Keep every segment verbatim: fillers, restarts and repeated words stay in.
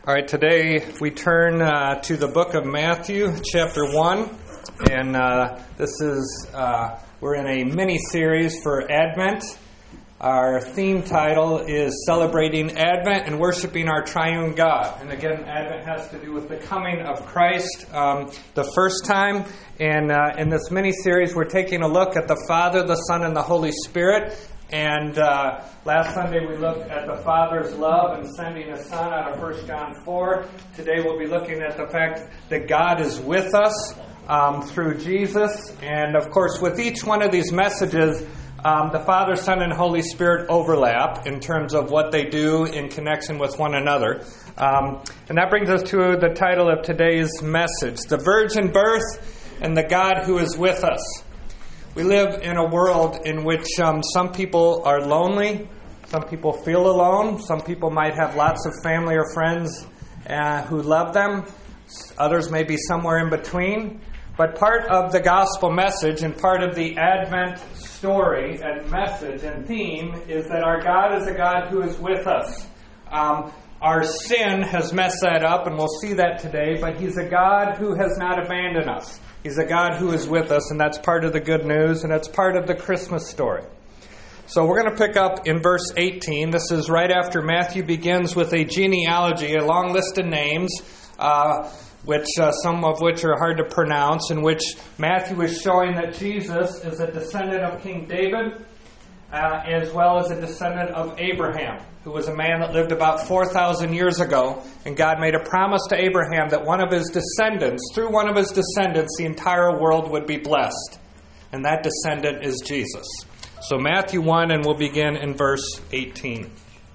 All right, today we turn uh, to the book of Matthew, chapter one, and uh, this is, uh, we're in a mini-series for Advent. Our theme title is Celebrating Advent and Worshiping Our Triune God. And again, Advent has to do with the coming of Christ um, the first time. And uh, in this mini-series, we're taking a look at the Father, the Son, and the Holy Spirit. And uh, last Sunday we looked at the Father's love in sending His Son out of First John four. Today we'll be looking at the fact that God is with us um, through Jesus. And of course, with each one of these messages, um, the Father, Son, and Holy Spirit overlap in terms of what they do in connection with one another. Um, and that brings us to the title of today's message, The Virgin Birth and the God Who is with us. We live in a world in which um, some people are lonely, some people feel alone, some people might have lots of family or friends uh, who love them, others may be somewhere in between. But part of the gospel message and part of the Advent story and message and theme is that our God is a God who is with us. Um, our sin has messed that up, and we'll see that today, but He's a God who has not abandoned us. He's a God who is with us, and that's part of the good news, and that's part of the Christmas story. So we're going to pick up in verse eighteen. This is right after Matthew begins with a genealogy, a long list of names, uh, which uh, some of which are hard to pronounce, in which Matthew is showing that Jesus is a descendant of King David, uh, as well as a descendant of Abraham, who was a man that lived about four thousand years ago, and God made a promise to Abraham that one of his descendants, through one of his descendants, the entire world would be blessed. And that descendant is Jesus. So Matthew one, and we'll begin in verse eighteen.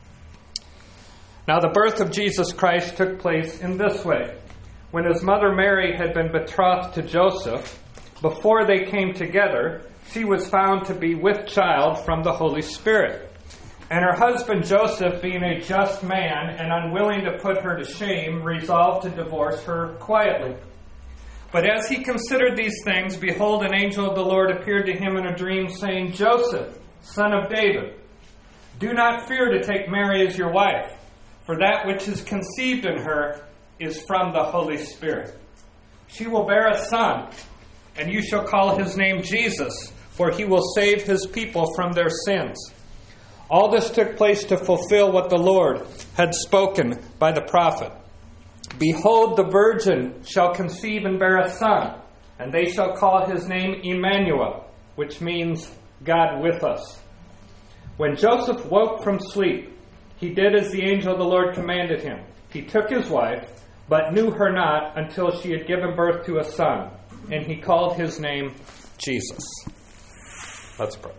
Now the birth of Jesus Christ took place in this way. When his mother Mary had been betrothed to Joseph, before they came together, she was found to be with child from the Holy Spirit. And her husband Joseph, being a just man and unwilling to put her to shame, resolved to divorce her quietly. But as he considered these things, behold, an angel of the Lord appeared to him in a dream, saying, Joseph, son of David, do not fear to take Mary as your wife, for that which is conceived in her is from the Holy Spirit. She will bear a son, and you shall call his name Jesus, for he will save his people from their sins. All this took place to fulfill what the Lord had spoken by the prophet. Behold, the virgin shall conceive and bear a son, and they shall call his name Emmanuel, which means God with us. When Joseph woke from sleep, he did as the angel of the Lord commanded him. He took his wife, but knew her not until she had given birth to a son, and he called his name Jesus. Let's pray.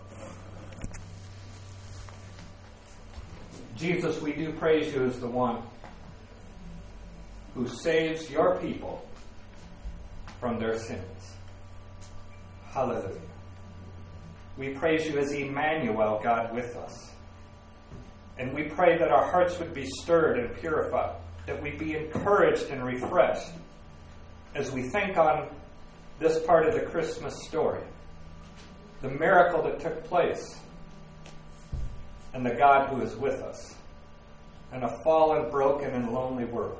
Jesus, we do praise you as the one who saves your people from their sins. Hallelujah. We praise you as Emmanuel, God with us. And we pray that our hearts would be stirred and purified, that we be encouraged and refreshed as we think on this part of the Christmas story, the miracle that took place, and the God who is with us in a fallen, broken, and lonely world.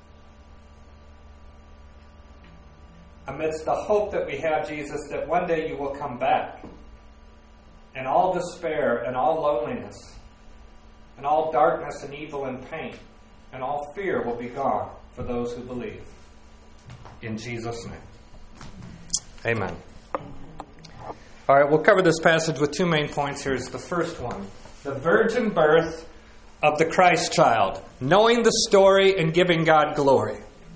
Amidst the hope that we have, Jesus, that one day you will come back, and all despair and all loneliness and all darkness and evil and pain and all fear will be gone for those who believe. In Jesus' name. Amen. All right, we'll cover this passage with two main points. Here's the first one. The virgin birth of the Christ child. Knowing the story and giving God glory.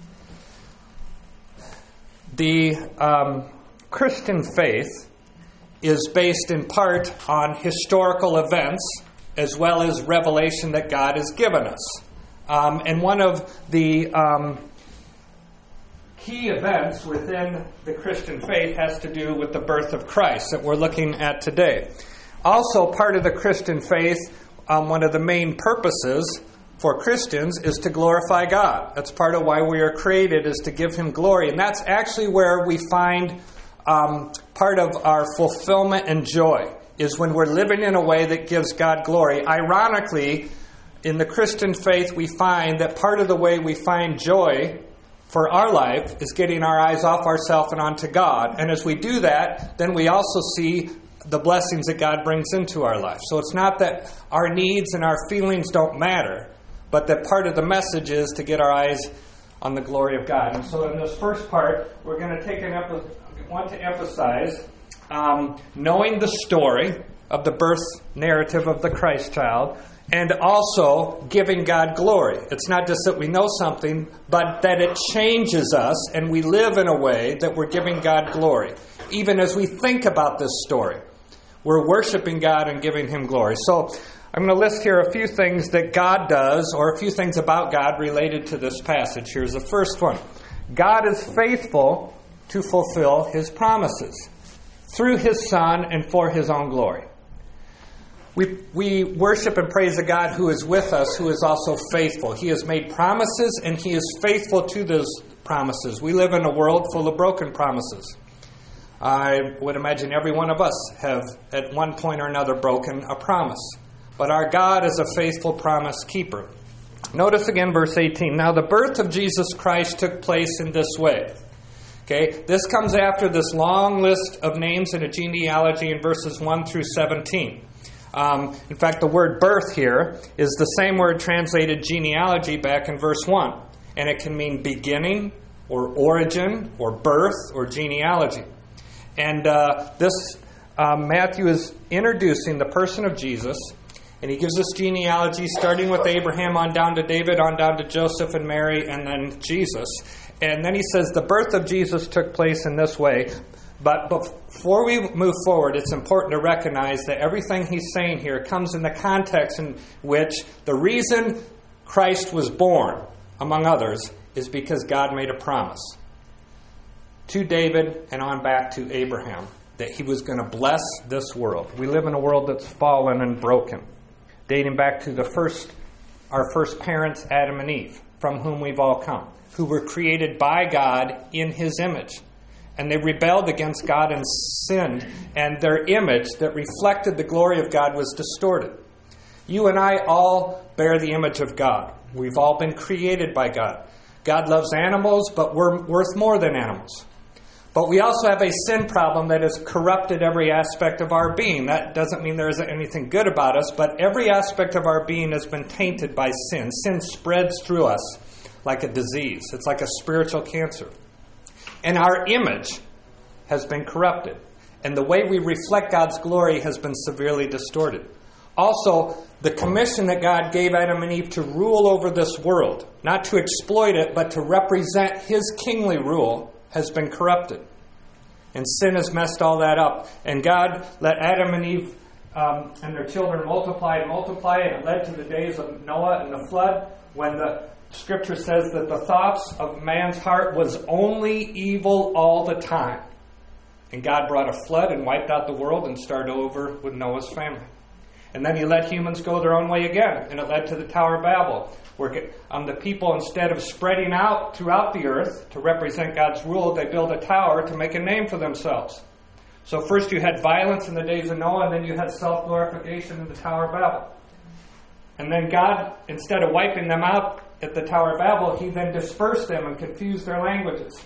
The um, Christian faith is based in part on historical events as well as revelation that God has given us. Um, and one of the um, key events within the Christian faith has to do with the birth of Christ that we're looking at today. Also, part of the Christian faith, um, one of the main purposes for Christians is to glorify God. That's part of why we are created, is to give Him glory. And that's actually where we find um, part of our fulfillment and joy, is when we're living in a way that gives God glory. Ironically, in the Christian faith, we find that part of the way we find joy for our life is getting our eyes off ourselves and onto God. And as we do that, then we also see the blessings that God brings into our life. So it's not that our needs and our feelings don't matter, but that part of the message is to get our eyes on the glory of God. And so in this first part, we're going to take an epi- want to emphasize um, knowing the story of the birth narrative of the Christ child, and also giving God glory. It's not just that we know something, but that it changes us and we live in a way that we're giving God glory. Even as we think about this story, we're worshiping God and giving Him glory. So I'm going to list here a few things that God does, or a few things about God related to this passage. Here's the first one. God is faithful to fulfill His promises through His Son and for His own glory. We we worship and praise a God who is with us, who is also faithful. He has made promises, and He is faithful to those promises. We live in a world full of broken promises. I would imagine every one of us have, at one point or another, broken a promise. But our God is a faithful promise keeper. Notice again verse eighteen. Now the birth of Jesus Christ took place in this way. Okay, this comes after this long list of names in a genealogy in verses one through seventeen. Um, in fact, the word birth here is the same word translated genealogy back in verse one. And it can mean beginning, or origin, or birth, or genealogy. And uh, this, um, Matthew is introducing the person of Jesus, and he gives us genealogy starting with Abraham on down to David, on down to Joseph and Mary, and then Jesus. And then he says the birth of Jesus took place in this way. But before we move forward, it's important to recognize that everything he's saying here comes in the context in which the reason Christ was born, among others, is because God made a promise to David and on back to Abraham that He was going to bless this world. We live in a world that's fallen and broken, dating back to the first, our first parents, Adam and Eve, from whom we've all come, who were created by God in His image. And they rebelled against God and sinned, and their image that reflected the glory of God was distorted. You and I all bear the image of God. We've all been created by God. God loves animals, but we're worth more than animals. But we also have a sin problem that has corrupted every aspect of our being. That doesn't mean there isn't anything good about us, but every aspect of our being has been tainted by sin. Sin spreads through us like a disease. It's like a spiritual cancer. And our image has been corrupted. And the way we reflect God's glory has been severely distorted. Also, the commission that God gave Adam and Eve to rule over this world, not to exploit it, but to represent His kingly rule, has been corrupted. And sin has messed all that up. And God let Adam and Eve um, and their children multiply and multiply, and it led to the days of Noah and the flood, when the Scripture says that the thoughts of man's heart was only evil all the time. And God brought a flood and wiped out the world and started over with Noah's family. And then He let humans go their own way again. And it led to the Tower of Babel, where um, the people, instead of spreading out throughout the earth to represent God's rule, they built a tower to make a name for themselves. So first you had violence in the days of Noah, and then you had self-glorification in the Tower of Babel. And then God, instead of wiping them out at the Tower of Babel, He then dispersed them and confused their languages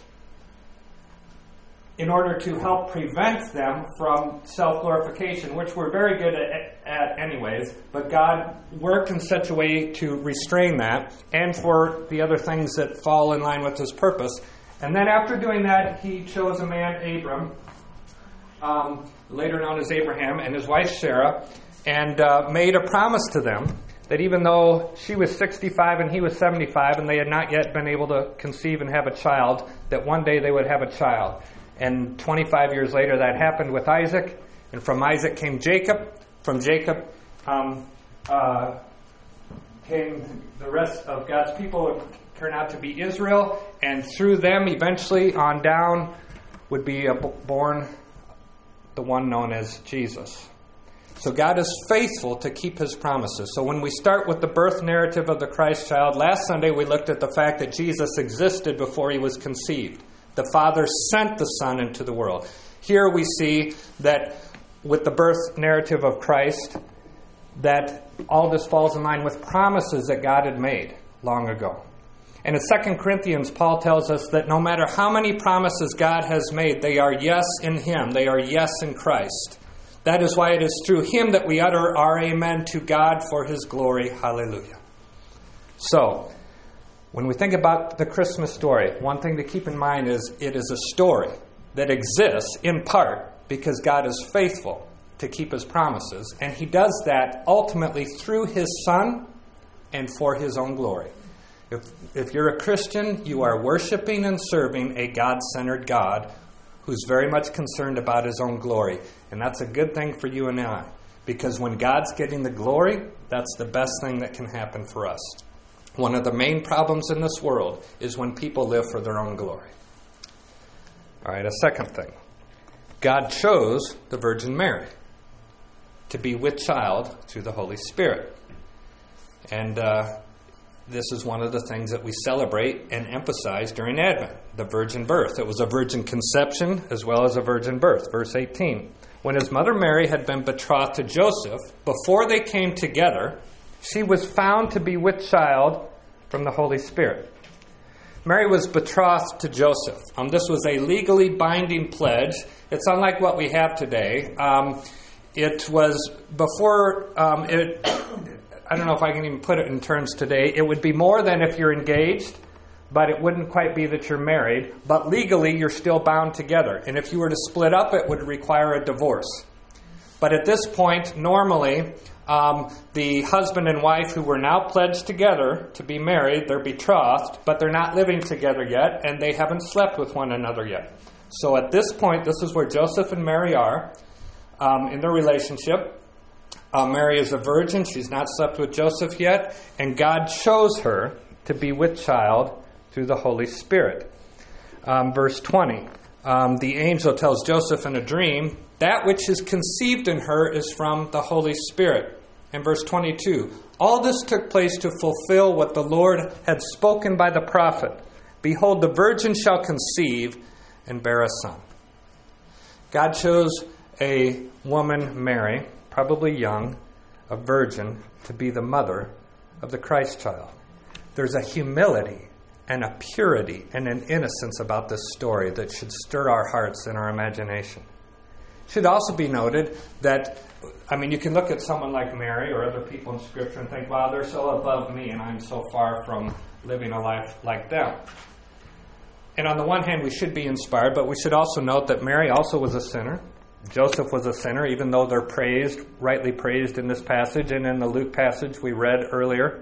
in order to help prevent them from self-glorification, which we're very good at, at anyways, but God worked in such a way to restrain that and for the other things that fall in line with His purpose. And then after doing that, He chose a man, Abram, um, later known as Abraham, and his wife Sarah, and uh, made a promise to them that even though she was sixty-five and he was seventy-five, and they had not yet been able to conceive and have a child, that one day they would have a child. And twenty-five years later, that happened with Isaac. And from Isaac came Jacob. From Jacob um, uh, came the rest of God's people, would turn out to be Israel. And through them, eventually on down, would be a, born the one known as Jesus. So God is faithful to keep His promises. So when we start with the birth narrative of the Christ child, last Sunday we looked at the fact that Jesus existed before He was conceived. The Father sent the Son into the world. Here we see that with the birth narrative of Christ, that all this falls in line with promises that God had made long ago. And in Second Corinthians, Paul tells us that no matter how many promises God has made, they are yes in Him. They are yes in Christ. That is why it is through Him that we utter our amen to God for His glory. Hallelujah. So, when we think about the Christmas story, one thing to keep in mind is it is a story that exists in part because God is faithful to keep His promises. And He does that ultimately through His Son and for His own glory. If, if you're a Christian, you are worshiping and serving a God-centered God who's very much concerned about His own glory. And that's a good thing for you and I. Because when God's getting the glory, that's the best thing that can happen for us. One of the main problems in this world is when people live for their own glory. All right, a second thing. God chose the Virgin Mary to be with child through the Holy Spirit. And uh, this is one of the things that we celebrate and emphasize during Advent, the virgin birth. It was a virgin conception as well as a virgin birth. Verse eighteen. When his mother Mary had been betrothed to Joseph, before they came together, she was found to be with child from the Holy Spirit. Mary was betrothed to Joseph. Um, this was a legally binding pledge. It's unlike what we have today. Um, it was before um, it... I don't know if I can even put it in terms today. It would be more than if you're engaged, but it wouldn't quite be that you're married. But legally, you're still bound together. And if you were to split up, it would require a divorce. But at this point, normally, um, the husband and wife who were now pledged together to be married, they're betrothed, but they're not living together yet, and they haven't slept with one another yet. So at this point, this is where Joseph and Mary are um, in their relationship. Uh, Mary is a virgin. She's not slept with Joseph yet. And God chose her to be with child through the Holy Spirit. Um, verse twenty. Um, the angel tells Joseph in a dream, that which is conceived in her is from the Holy Spirit. And verse twenty-two. All this took place to fulfill what the Lord had spoken by the prophet. Behold, the virgin shall conceive and bear a son. God chose a woman, Mary, probably young, a virgin, to be the mother of the Christ child. There's a humility and a purity and an innocence about this story that should stir our hearts and our imagination. It should also be noted that, I mean, you can look at someone like Mary or other people in Scripture and think, wow, they're so above me and I'm so far from living a life like them. And on the one hand, we should be inspired, but we should also note that Mary also was a sinner. Joseph was a sinner, even though they're praised, rightly praised in this passage and in the Luke passage we read earlier.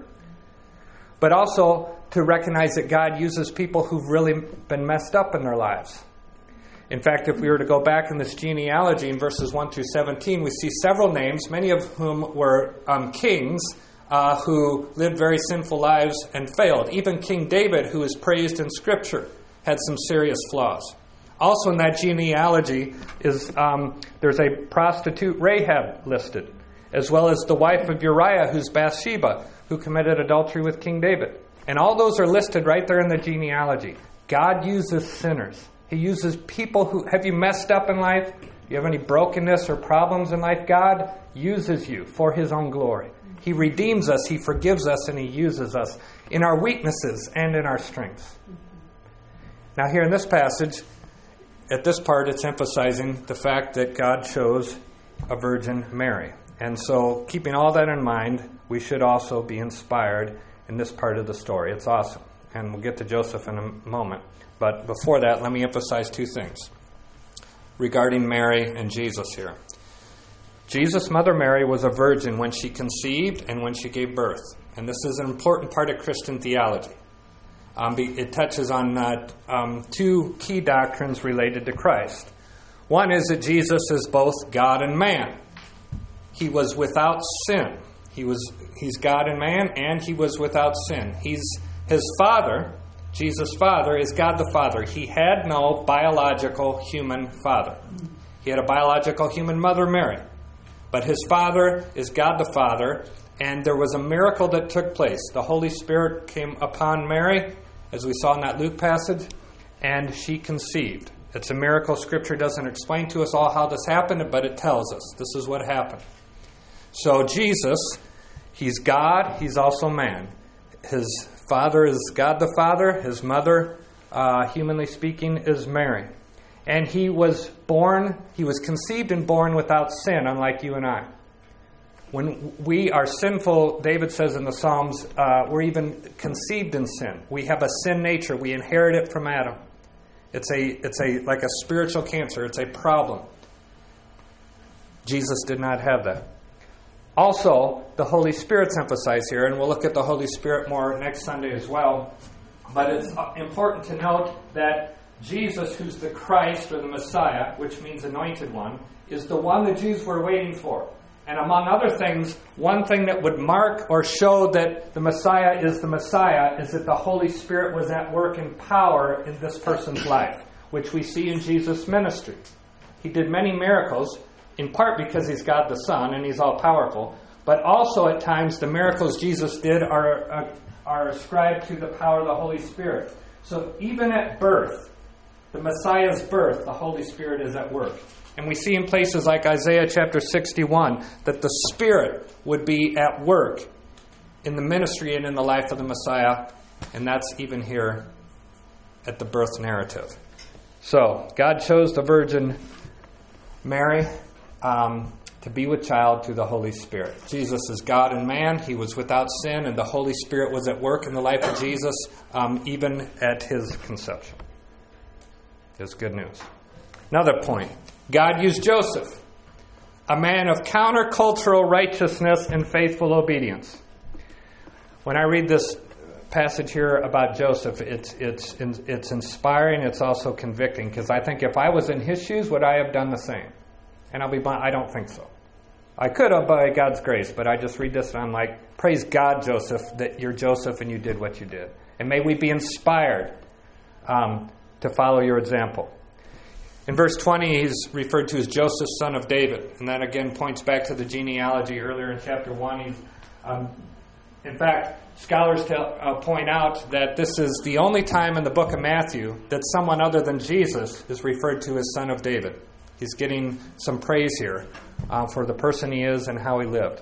But also to recognize that God uses people who've really been messed up in their lives. In fact, if we were to go back in this genealogy in verses one through seventeen, we see several names, many of whom were um, kings uh, who lived very sinful lives and failed. Even King David, who is praised in Scripture, had some serious flaws. Also in that genealogy is um, there's a prostitute Rahab listed, as well as the wife of Uriah, who's Bathsheba, who committed adultery with King David. And all those are listed right there in the genealogy. God uses sinners. He uses people who... Have you messed up in life? Do you have any brokenness or problems in life? God uses you for His own glory. He redeems us, He forgives us, and He uses us in our weaknesses and in our strengths. Now here in this passage, at this part, it's emphasizing the fact that God chose a Virgin Mary. And so, keeping all that in mind, we should also be inspired in this part of the story. It's awesome. And we'll get to Joseph in a moment. But before that, let me emphasize two things regarding Mary and Jesus here. Jesus' mother Mary was a virgin when she conceived and when she gave birth. And this is an important part of Christian theology. Um, it touches on uh, um, two key doctrines related to Christ. One is that Jesus is both God and man. He was without sin. He was He's God and man, and He was without sin. He's His Father, Jesus' Father, is God the Father. He had no biological human father. He had a biological human mother, Mary. But His Father is God the Father, and there was a miracle that took place. The Holy Spirit came upon Mary, as we saw in that Luke passage, and she conceived. It's a miracle. Scripture doesn't explain to us all how this happened, but it tells us this is what happened. So Jesus, he's God, he's also man. His father is God the Father. His mother, uh, humanly speaking, is Mary. And he was born, he was conceived and born without sin, unlike you and I. When we are sinful, David says in the Psalms, uh, we're even conceived in sin. We have a sin nature. We inherit it from Adam. It's a, it's a like a spiritual cancer. It's a problem. Jesus did not have that. Also, the Holy Spirit's emphasized here, and we'll look at the Holy Spirit more next Sunday as well. But it's important to note that Jesus, who's the Christ or the Messiah, which means anointed one, is the one the Jews were waiting for. And among other things, one thing that would mark or show that the Messiah is the Messiah is that the Holy Spirit was at work in power in this person's life, which we see in Jesus' ministry. He did many miracles, in part because he's God the Son and he's all-powerful, but also at times the miracles Jesus did are, uh, are ascribed to the power of the Holy Spirit. So even at birth, the Messiah's birth, the Holy Spirit is at work. And we see in places like Isaiah chapter sixty-one that the Spirit would be at work in the ministry and in the life of the Messiah, and that's even here at the birth narrative. So, God chose the Virgin Mary um, to be with child through the Holy Spirit. Jesus is God and man. He was without sin, and the Holy Spirit was at work in the life of Jesus, um, even at his conception. It's good news. Another point. God used Joseph, a man of countercultural righteousness and faithful obedience. When I read this passage here about Joseph, it's it's it's inspiring. It's also convicting, because I think if I was in his shoes, would I have done the same? And I'll be blunt, I don't think so. I could have by God's grace, but I just read this and I'm like, praise God, Joseph, that you're Joseph and you did what you did. And may we be inspired um, to follow your example. In verse twenty, he's referred to as Joseph, son of David. And that again points back to the genealogy earlier in chapter one. He's, um, in fact, scholars tell, uh, point out that this is the only time in the book of Matthew that someone other than Jesus is referred to as son of David. He's getting some praise here uh, for the person he is and how he lived.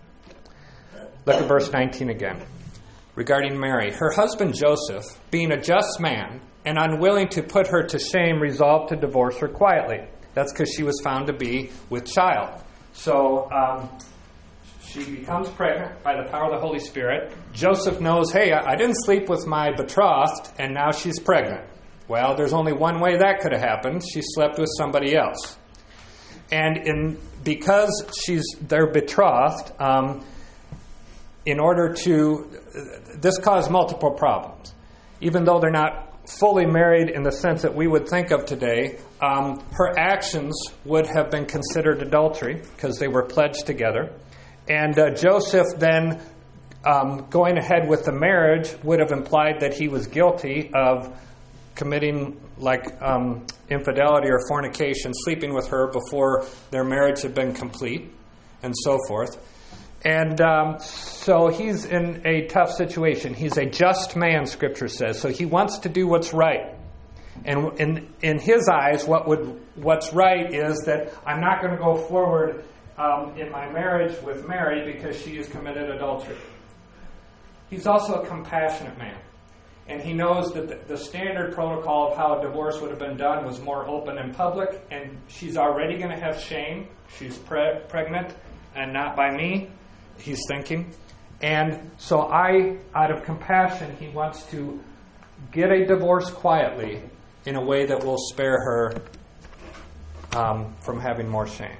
Look at verse nineteen again. Regarding Mary, her husband Joseph, being a just man and unwilling to put her to shame, resolved to divorce her quietly. That's because she was found to be with child. So um, she becomes pregnant by the power of the Holy Spirit. Joseph knows, hey, I didn't sleep with my betrothed, and now she's pregnant. Well, there's only one way that could have happened. She slept with somebody else. And in because she's their betrothed, um, in order to... This caused multiple problems. Even though they're not fully married in the sense that we would think of today, um, her actions would have been considered adultery because they were pledged together. And uh, Joseph then um, going ahead with the marriage would have implied that he was guilty of committing like um, infidelity or fornication, sleeping with her before their marriage had been complete, and so forth. And um, so he's in a tough situation. He's a just man, Scripture says. So he wants to do what's right. And in in his eyes, what would what's right is that I'm not going to go forward um, in my marriage with Mary because she has committed adultery. He's also a compassionate man. And he knows that the, the standard protocol of how a divorce would have been done was more open and public. And she's already going to have shame. She's pre- pregnant and not by me. He's thinking. And so I, out of compassion, he wants to get a divorce quietly in a way that will spare her um, from having more shame.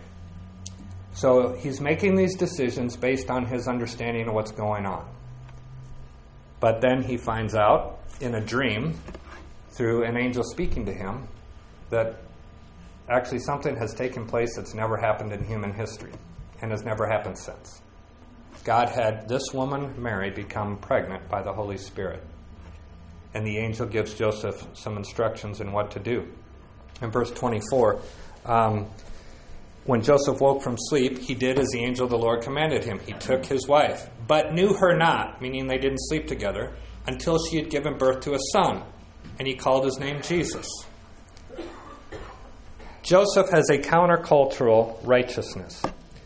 So he's making these decisions based on his understanding of what's going on. But then he finds out in a dream, through an angel speaking to him, that actually something has taken place that's never happened in human history and has never happened since. God had this woman, Mary, become pregnant by the Holy Spirit. And the angel gives Joseph some instructions in what to do. In verse twenty-four, um, when Joseph woke from sleep, he did as the angel of the Lord commanded him. He took his wife, but knew her not, meaning they didn't sleep together, until she had given birth to a son, and he called his name Jesus. Joseph has a countercultural righteousness.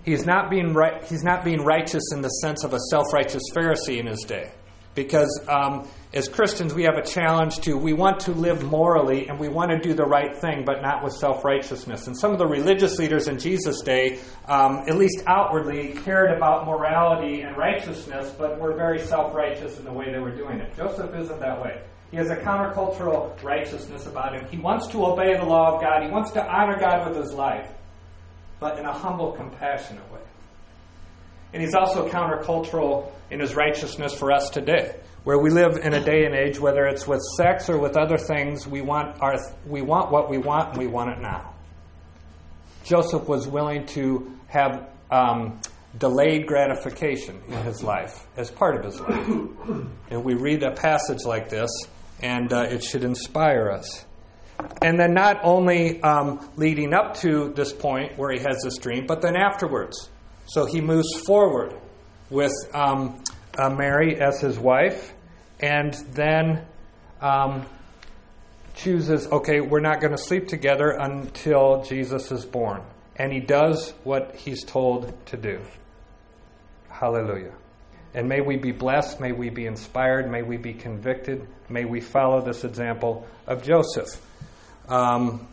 he's not being right, he's not being righteous in the sense of a self-righteous Pharisee in his day. Because um, as Christians, we have a challenge to, we want to live morally and we want to do the right thing, but not with self-righteousness. And some of the religious leaders in Jesus' day, um, at least outwardly, cared about morality and righteousness, but were very self-righteous in the way they were doing it. Joseph isn't that way. He has a countercultural righteousness about him. He wants to obey the law of God. He wants to honor God with his life, but in a humble, compassionate way. And he's also countercultural in his righteousness for us today, where we live in a day and age, whether it's with sex or with other things, we want our we want what we want and we want it now. Joseph was willing to have um, delayed gratification in his life as part of his life. And we read a passage like this, and uh, it should inspire us. And then not only um, leading up to this point where he has this dream, but then afterwards. So he moves forward with um, uh, Mary as his wife, and then um, chooses, okay, we're not going to sleep together until Jesus is born. And he does what he's told to do. Hallelujah. And may we be blessed, may we be inspired, may we be convicted, may we follow this example of Joseph. Um,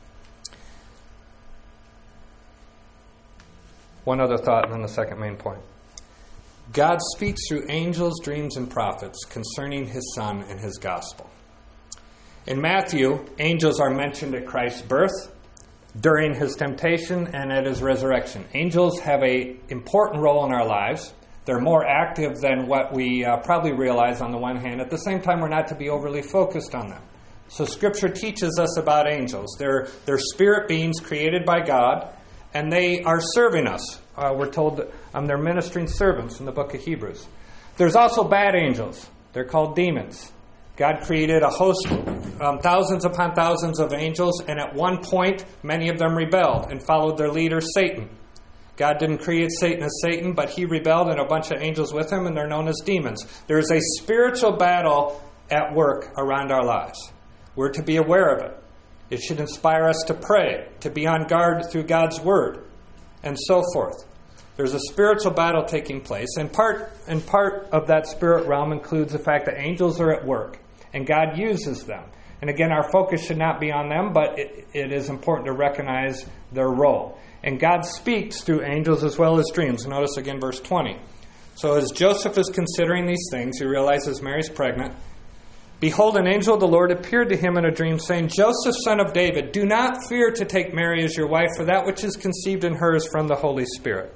one other thought, and then the second main point. God speaks through angels, dreams, and prophets concerning his Son and his gospel. In Matthew, angels are mentioned at Christ's birth, during his temptation, and at his resurrection. Angels have an important role in our lives. They're more active than what we uh, probably realize on the one hand. At the same time, we're not to be overly focused on them. So Scripture teaches us about angels. They're, they're spirit beings created by God, and they are serving us. Uh, we're told that um, they're ministering servants in the book of Hebrews. There's also bad angels. They're called demons. God created a host, um, thousands upon thousands of angels, and at one point, many of them rebelled and followed their leader, Satan. God didn't create Satan as Satan, but he rebelled and a bunch of angels with him, and they're known as demons. There is a spiritual battle at work around our lives. We're to be aware of it. It should inspire us to pray, to be on guard through God's word, and so forth. There's a spiritual battle taking place, and part and part of that spirit realm includes the fact that angels are at work, and God uses them. And again, our focus should not be on them, but it, it is important to recognize their role. And God speaks through angels as well as dreams. Notice again verse twenty. So as Joseph is considering these things, he realizes Mary's pregnant. Behold, an angel of the Lord appeared to him in a dream, saying, Joseph, son of David, do not fear to take Mary as your wife, for that which is conceived in her is from the Holy Spirit.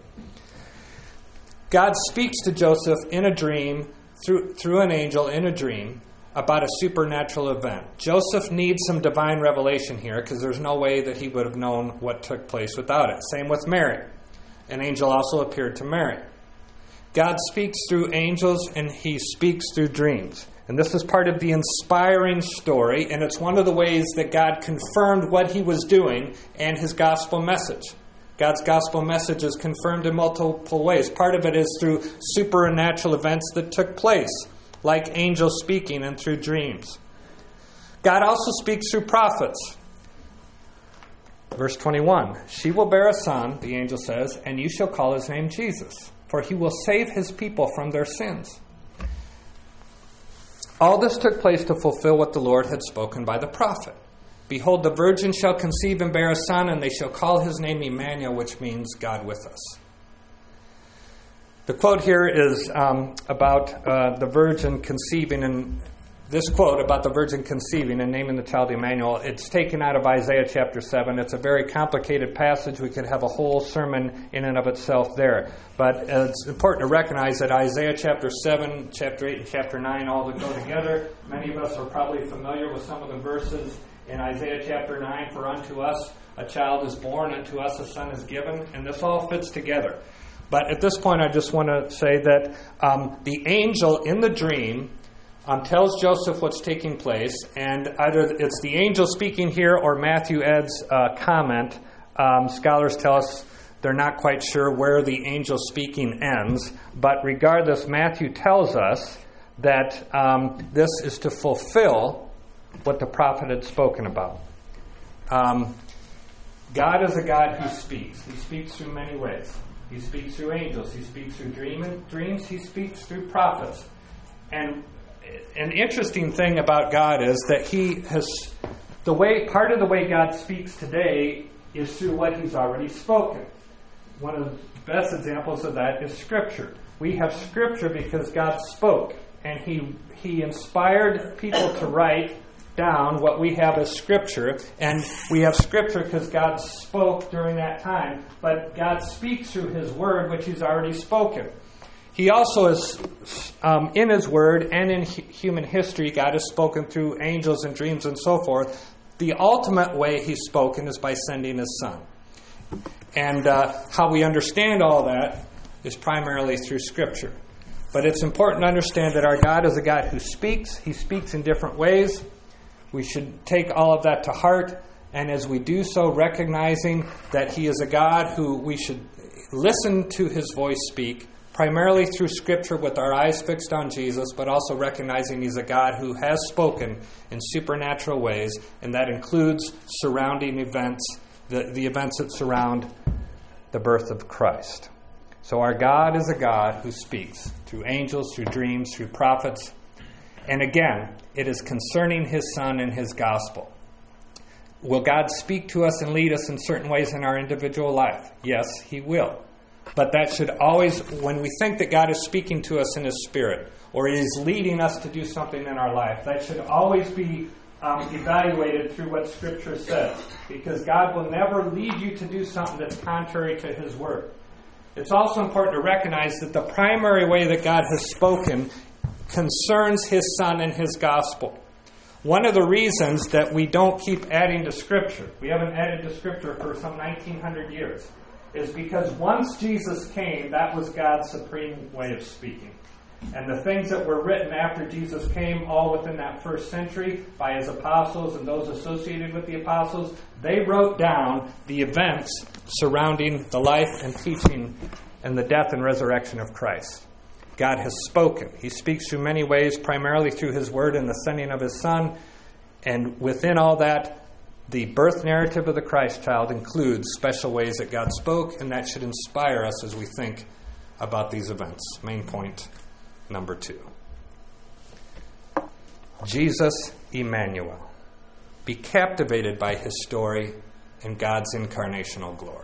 God speaks to Joseph in a dream, through, through an angel in a dream, about a supernatural event. Joseph needs some divine revelation here, because there's no way that he would have known what took place without it. Same with Mary. An angel also appeared to Mary. God speaks through angels, and he speaks through dreams. And this is part of the inspiring story, and it's one of the ways that God confirmed what he was doing and his gospel message. God's gospel message is confirmed in multiple ways. Part of it is through supernatural events that took place, like angels speaking and through dreams. God also speaks through prophets. Verse twenty-one, she will bear a son, the angel says, and you shall call his name Jesus, for he will save his people from their sins. All this took place to fulfill what the Lord had spoken by the prophet. Behold, the virgin shall conceive and bear a son, and they shall call his name Emmanuel, which means God with us. The quote here is um, about uh, the virgin conceiving, and this quote about the virgin conceiving and naming the child Emmanuel, it's taken out of Isaiah chapter seven. It's a very complicated passage. We could have a whole sermon in and of itself there. But it's important to recognize that Isaiah chapter seven, chapter eight, and chapter nine all go together. Many of us are probably familiar with some of the verses in Isaiah chapter nine. For unto us a child is born, unto us a son is given. And this all fits together. But at this point, I just want to say that um, the angel in the dream Um, tells Joseph what's taking place, and either it's the angel speaking here or Matthew adds a comment. Um, scholars tell us they're not quite sure where the angel speaking ends, but regardless, Matthew tells us that um, this is to fulfill what the prophet had spoken about. Um, God is a God who speaks. He speaks through many ways. He speaks through angels. He speaks through dream, dreams. He speaks through prophets. And an interesting thing about God is that He has the way part of the way God speaks today is through what He's already spoken. One of the best examples of that is Scripture. We have Scripture because God spoke, and He He inspired people to write down what we have as Scripture, and we have Scripture because God spoke during that time, but God speaks through His Word, which He's already spoken. He also is, um, in His Word and in hu- human history, God has spoken through angels and dreams and so forth. The ultimate way He's spoken is by sending His Son. And uh, how we understand all that is primarily through Scripture. But it's important to understand that our God is a God who speaks. He speaks in different ways. We should take all of that to heart, and as we do so, recognizing that He is a God who we should listen to His voice speak, primarily through Scripture with our eyes fixed on Jesus, but also recognizing He's a God who has spoken in supernatural ways, and that includes surrounding events, the, the events that surround the birth of Christ. So our God is a God who speaks through angels, through dreams, through prophets. And again, it is concerning His Son and His gospel. Will God speak to us and lead us in certain ways in our individual life? Yes, He will. But that should always, when we think that God is speaking to us in His Spirit, or He is leading us to do something in our life, that should always be um, evaluated through what Scripture says. Because God will never lead you to do something that's contrary to His Word. It's also important to recognize that the primary way that God has spoken concerns His Son and His gospel. One of the reasons that we don't keep adding to Scripture, we haven't added to Scripture for some nineteen hundred years, is because once Jesus came, that was God's supreme way of speaking. And the things that were written after Jesus came, all within that first century, by His apostles and those associated with the apostles, they wrote down the events surrounding the life and teaching and the death and resurrection of Christ. God has spoken. He speaks through many ways, primarily through His Word and the sending of His Son. And within all that, the birth narrative of the Christ child includes special ways that God spoke, and that should inspire us as we think about these events. Main point number two. Jesus Emmanuel. Be captivated by His story and God's incarnational glory.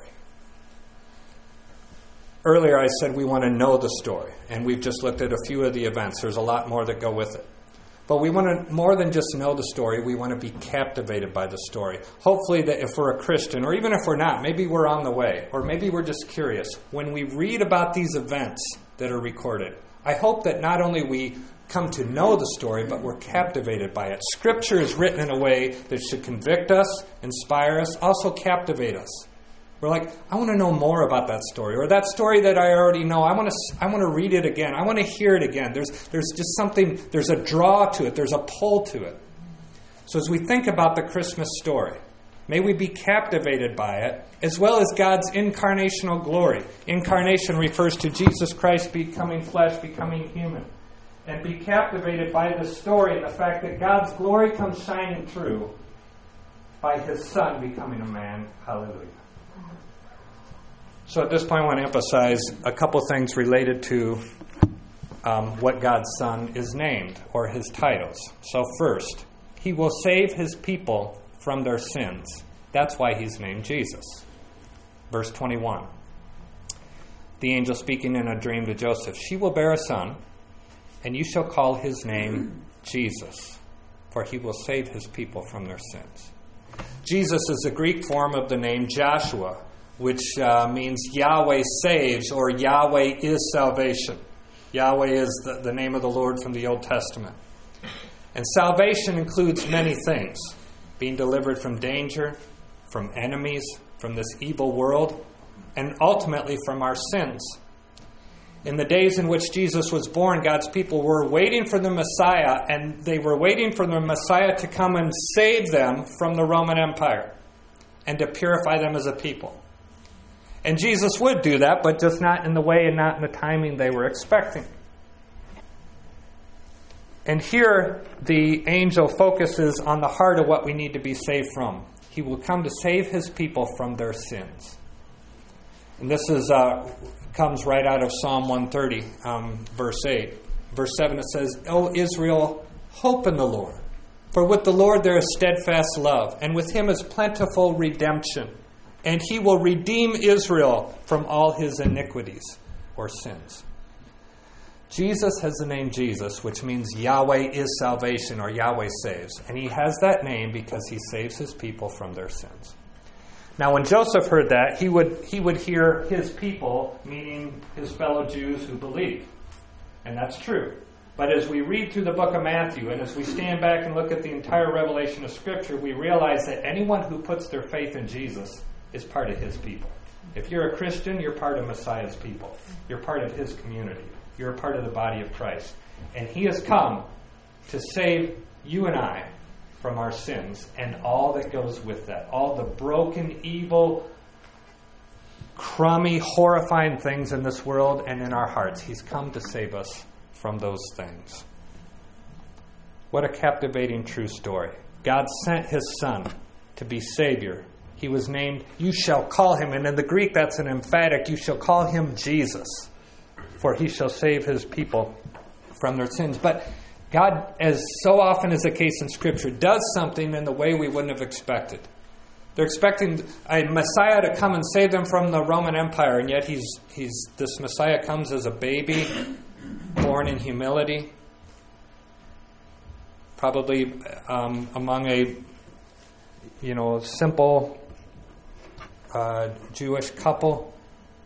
Earlier I said we want to know the story, and we've just looked at a few of the events. There's a lot more that go with it. But we want to, more than just know the story, we want to be captivated by the story. Hopefully that if we're a Christian, or even if we're not, maybe we're on the way, or maybe we're just curious, when we read about these events that are recorded, I hope that not only we come to know the story, but we're captivated by it. Scripture is written in a way that should convict us, inspire us, also captivate us. We're like, I want to know more about that story, or that story that I already know. I want to, I want to read it again. I want to hear it again. There's, there's just something. There's a draw to it. There's a pull to it. So as we think about the Christmas story, may we be captivated by it, as well as God's incarnational glory. Incarnation refers to Jesus Christ becoming flesh, becoming human, and be captivated by the story and the fact that God's glory comes shining through by His Son becoming a man. Hallelujah. So at this point, I want to emphasize a couple things related to um, what God's Son is named, or His titles. So first, He will save His people from their sins. That's why He's named Jesus. Verse twenty-one. The angel speaking in a dream to Joseph, she will bear a son, and you shall call his name Jesus, for he will save his people from their sins. Jesus is the Greek form of the name Joshua, which uh, means Yahweh saves, or Yahweh is salvation. Yahweh is the, the name of the Lord from the Old Testament. And salvation includes many things. Being delivered from danger, from enemies, from this evil world, and ultimately from our sins. In the days in which Jesus was born, God's people were waiting for the Messiah, and they were waiting for the Messiah to come and save them from the Roman Empire and to purify them as a people. And Jesus would do that, but just not in the way and not in the timing they were expecting. And here, the angel focuses on the heart of what we need to be saved from. He will come to save his people from their sins. And this is uh, comes right out of Psalm one thirty, um, verse eight. Verse seven, it says, O Israel, hope in the Lord. For with the Lord there is steadfast love, and with him is plentiful redemption. And he will redeem Israel from all his iniquities or sins. Jesus has the name Jesus, which means Yahweh is salvation, or Yahweh saves. And he has that name because he saves his people from their sins. Now, when Joseph heard that, he would he would hear his people, meaning his fellow Jews who believe. And that's true. But as we read through the book of Matthew, and as we stand back and look at the entire revelation of Scripture, we realize that anyone who puts their faith in Jesus is part of his people. If you're a Christian, you're part of Messiah's people. You're part of his community. You're a part of the body of Christ. And he has come to save you and I from our sins and all that goes with that. All the broken, evil, crummy, horrifying things in this world and in our hearts. He's come to save us from those things. What a captivating true story. God sent his Son to be Savior. He was named, you shall call him, and in the Greek that's an emphatic, you shall call him Jesus, for he shall save his people from their sins. But God, as so often is the case in Scripture, does something in the way we wouldn't have expected. They're expecting a Messiah to come and save them from the Roman Empire, and yet he's he's this Messiah comes as a baby, born in humility, probably um, among a you know simple uh, Jewish couple.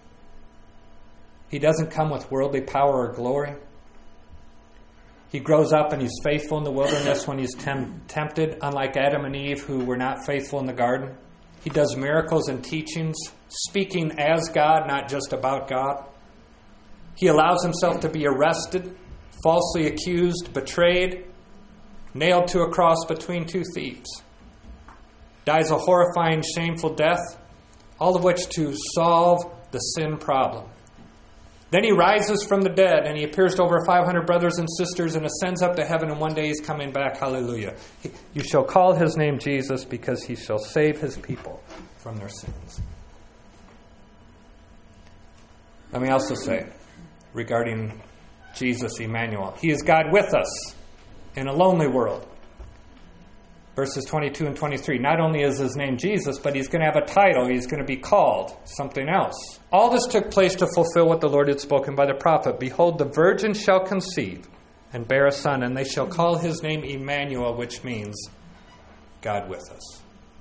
He doesn't come with worldly power or glory. He grows up and he's faithful in the wilderness when he's tem- tempted, unlike Adam and Eve, who were not faithful in the garden. He does miracles and teachings, speaking as God, not just about God. He allows himself to be arrested, falsely accused, betrayed, nailed to a cross between two thieves. Dies a horrifying, shameful death, all of which to solve the sin problem. Then he rises from the dead and he appears to over five hundred brothers and sisters and ascends up to heaven, and one day he's coming back. Hallelujah. He, you shall call his name Jesus because he shall save his people from their sins. Let me also say, regarding Jesus, Emmanuel, he is God with us in a lonely world. Verses twenty-two and twenty-three. Not only is his name Jesus, but he's going to have a title. He's going to be called something else. All this took place to fulfill what the Lord had spoken by the prophet. Behold, the virgin shall conceive and bear a son, and they shall call his name Emmanuel, which means God with us.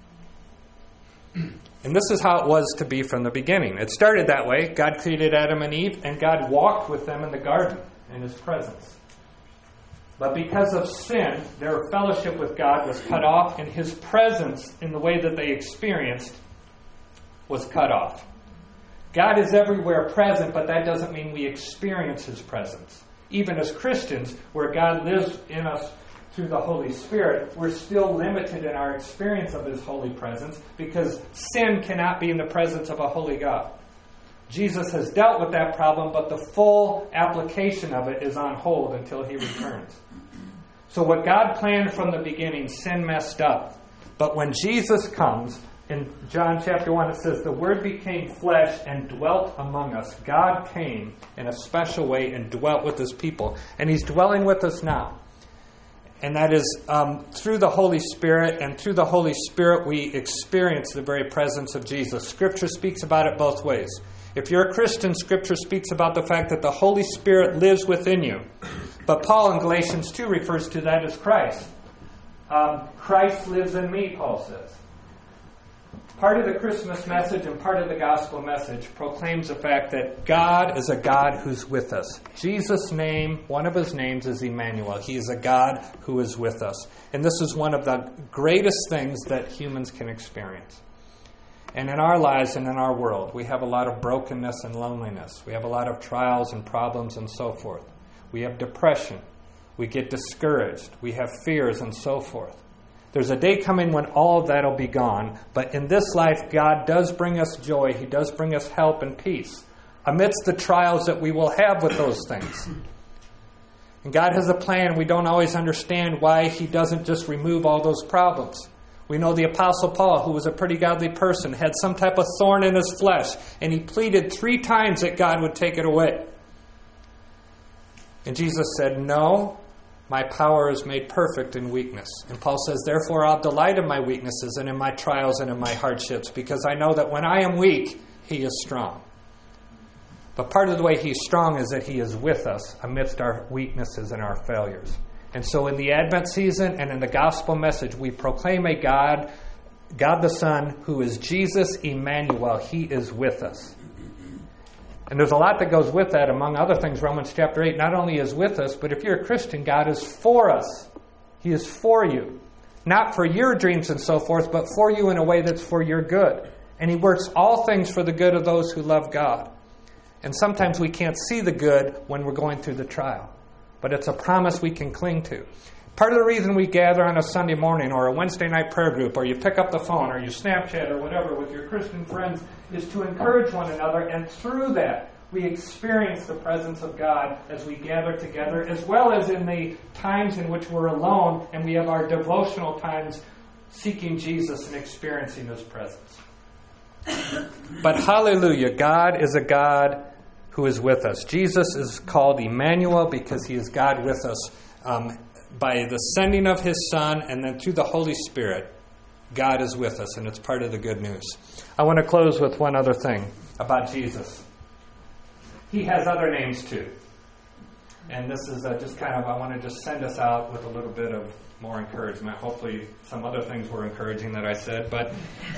And this is how it was to be from the beginning. It started that way. God created Adam and Eve, and God walked with them in the garden in his presence. But because of sin, their fellowship with God was cut off, and his presence in the way that they experienced was cut off. God is everywhere present, but that doesn't mean we experience his presence. Even as Christians, where God lives in us through the Holy Spirit, we're still limited in our experience of his holy presence because sin cannot be in the presence of a holy God. Jesus has dealt with that problem, but the full application of it is on hold until he returns. So what God planned from the beginning, sin messed up. But when Jesus comes, in John chapter one, it says, the Word became flesh and dwelt among us. God came in a special way and dwelt with his people. And he's dwelling with us now. And that is um, through the Holy Spirit, and through the Holy Spirit we experience the very presence of Jesus. Scripture speaks about it both ways. If you're a Christian, Scripture speaks about the fact that the Holy Spirit lives within you. But Paul in Galatians two refers to that as Christ. Um, Christ lives in me, Paul says. Part of the Christmas message and part of the gospel message proclaims the fact that God is a God who's with us. Jesus' name, one of his names is Emmanuel. He is a God who is with us. And this is one of the greatest things that humans can experience. And in our lives and in our world, we have a lot of brokenness and loneliness. We have a lot of trials and problems and so forth. We have depression. We get discouraged. We have fears and so forth. There's a day coming when all of that will be gone. But in this life, God does bring us joy. He does bring us help and peace amidst the trials that we will have with those things. And God has a plan. We don't always understand why he doesn't just remove all those problems. We know the Apostle Paul, who was a pretty godly person, had some type of thorn in his flesh, and he pleaded three times that God would take it away. And Jesus said, no, my power is made perfect in weakness. And Paul says, therefore I'll delight in my weaknesses and in my trials and in my hardships, because I know that when I am weak, he is strong. But part of the way he's strong is that he is with us amidst our weaknesses and our failures. And so in the Advent season and in the gospel message, we proclaim a God, God the Son, who is Jesus Emmanuel. He is with us. And there's a lot that goes with that. Among other things, Romans chapter eight not only is with us, but if you're a Christian, God is for us. He is for you. Not for your dreams and so forth, but for you in a way that's for your good. And he works all things for the good of those who love God. And sometimes we can't see the good when we're going through the trial. But it's a promise we can cling to. Part of the reason we gather on a Sunday morning or a Wednesday night prayer group, or you pick up the phone or you Snapchat or whatever with your Christian friends, is to encourage one another. And through that, we experience the presence of God as we gather together, as well as in the times in which we're alone and we have our devotional times seeking Jesus and experiencing his presence. But hallelujah, God is a God who is with us. Jesus is called Emmanuel because he is God with us. Um, by the sending of his Son and then through the Holy Spirit, God is with us, and it's part of the good news. I want to close with one other thing about Jesus. He has other names too. And this is uh, just kind of, I want to just send us out with a little bit of more encouragement. Hopefully some other things were encouraging that I said, but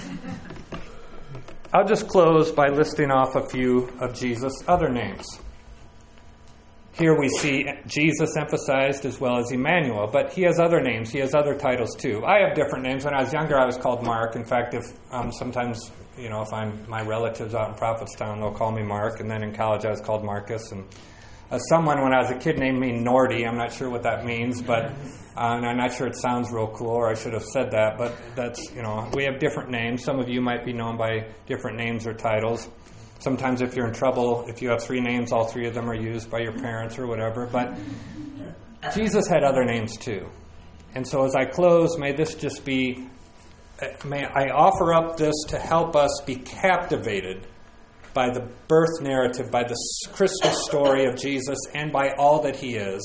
I'll just close by listing off a few of Jesus' other names. Here we see Jesus emphasized as well as Emmanuel, but he has other names. He has other titles too. I have different names. When I was younger, I was called Mark. In fact, if um, sometimes, you know, if I'm my relatives out in Prophetstown, they'll call me Mark. And then in college, I was called Marcus. And uh, someone, when I was a kid, named me Nordy. I'm not sure what that means, but uh, and I'm not sure it sounds real cool, or I should have said that. But that's, you know, we have different names. Some of you might be known by different names or titles. Sometimes if you're in trouble, if you have three names, all three of them are used by your parents or whatever. But Jesus had other names too. And so as I close, may this just be, may I offer up this to help us be captivated by the birth narrative, by the Christmas story of Jesus, and by all that he is,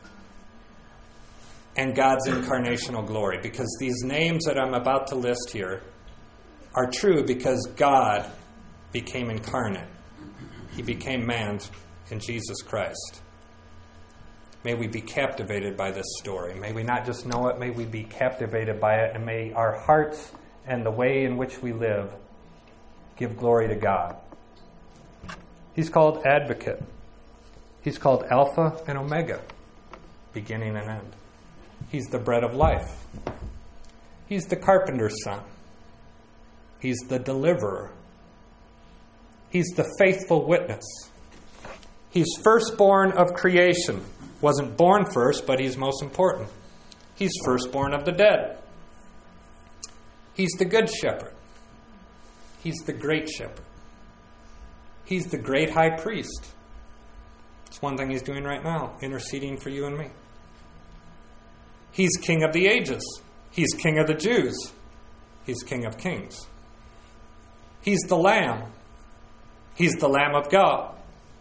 and God's incarnational glory. Because these names that I'm about to list here are true because God became incarnate. He became man in Jesus Christ. May we be captivated by this story. May we not just know it, may we be captivated by it, and may our hearts and the way in which we live give glory to God. He's called Advocate. He's called Alpha and Omega, beginning and end. He's the bread of life. He's the carpenter's son. He's the deliverer. He's the faithful witness. He's firstborn of creation. Wasn't born first, but he's most important. He's firstborn of the dead. He's the good shepherd. He's the great shepherd. He's the great high priest. It's one thing he's doing right now, interceding for you and me. He's king of the ages. He's king of the Jews. He's king of kings. He's the Lamb. He's the Lamb of God.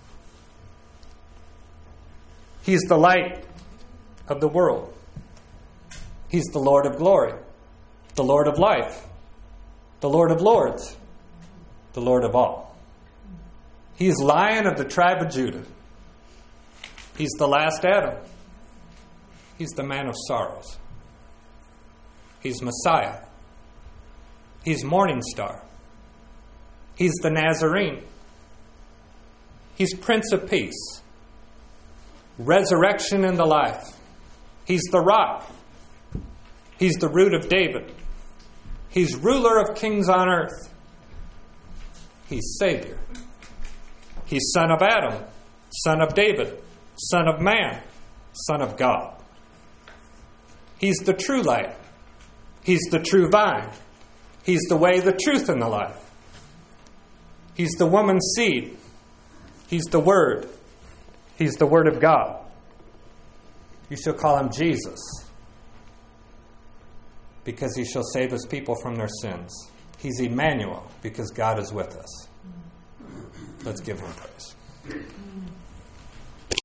He's the light of the world. He's the Lord of glory, the Lord of life, the Lord of lords, the Lord of all. He's Lion of the tribe of Judah. He's the last Adam. He's the man of sorrows. He's Messiah. He's Morning Star. He's the Nazarene. He's Prince of Peace. Resurrection and the life. He's the rock. He's the root of David. He's ruler of kings on earth. He's Savior. He's son of Adam, son of David, son of man, son of God. He's the true light. He's the true vine. He's the way, the truth, and the life. He's the woman's seed. He's the Word. He's the Word of God. You shall call him Jesus, because he shall save his people from their sins. He's Emmanuel, because God is with us. Let's give him praise.